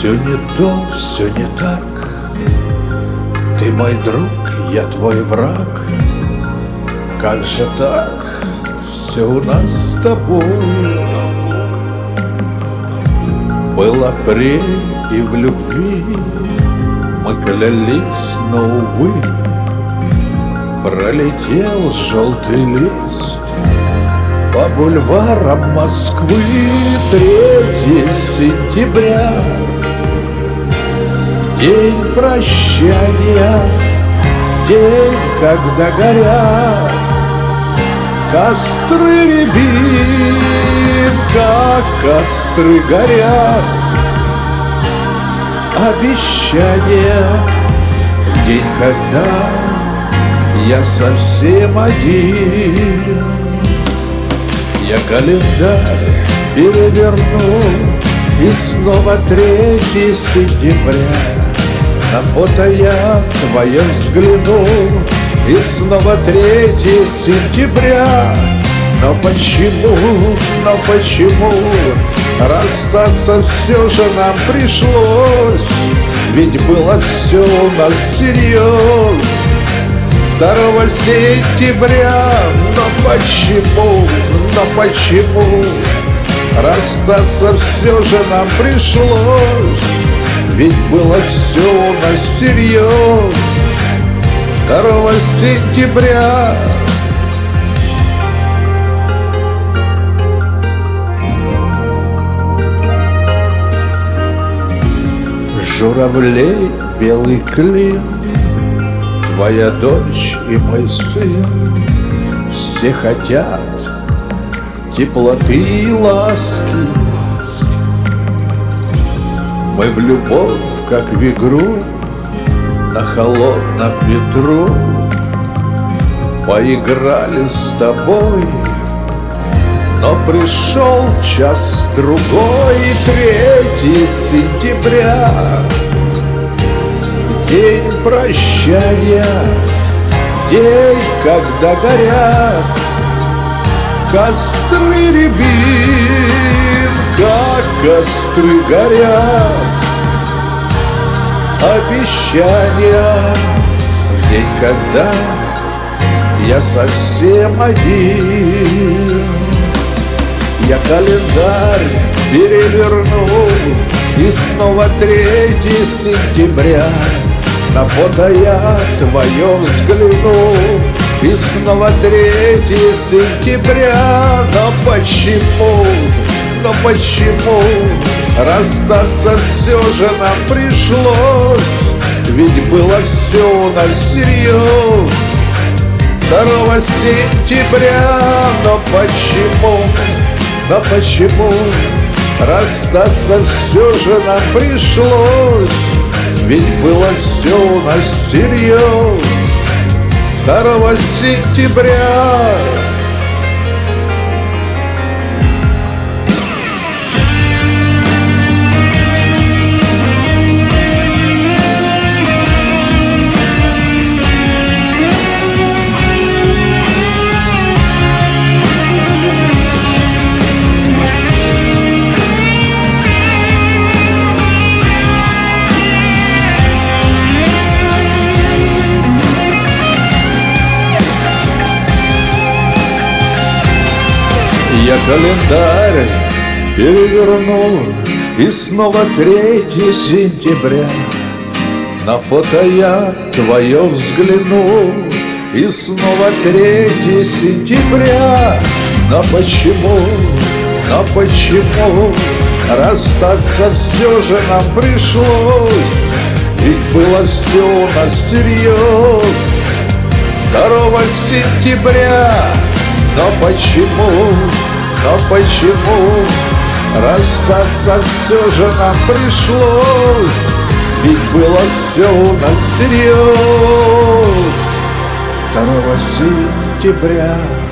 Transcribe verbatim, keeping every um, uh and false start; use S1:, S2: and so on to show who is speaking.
S1: Все не то, все не так. Ты мой друг, я твой враг. Как же так? Все у нас с тобой. Был апрель, и в любви мы клялись, но, увы, пролетел желтый лист по бульварам Москвы. Третье сентября, день прощания, день, когда горят костры рябин, как костры горят обещания. День, когда я совсем один. Я календарь переверну, и снова третье сентября. На фото я твое взгляну, и снова третье сентября. Но почему, но почему расстаться все же нам пришлось? Ведь было все у нас всерьез. Второго сентября, но почему, но почему расстаться все же нам пришлось? Ведь было все у нас всерьез. Второго сентября. Журавлей белый клин, твоя дочь и мой сын, все хотят теплоты и ласки. Мы в любовь, как в игру, на холодном ветру поиграли с тобой. Но пришел час другой, третье сентября, день прощания, день, когда горят костры рябин, как костры горят обещания. День, когда я совсем один. Я календарь переверну, и снова третье сентября. На фото я твое взгляну, и снова третье сентября. Но почему, но почему расстаться все же нам пришлось? Ведь было все у нас всерьез. Второго сентября, но почему, но почему расстаться все же нам пришлось? Ведь было все у нас всерьез. Второго сентября. Я календарь перевернул, и снова третье сентября. На фото я твое взглянул, и снова третье сентября. Но почему, но почему расстаться все же нам пришлось? Ведь было все у нас всерьез. Второго сентября. Но почему, но почему расстаться все же нам пришлось? Ведь было все у нас всерьез. Второго сентября.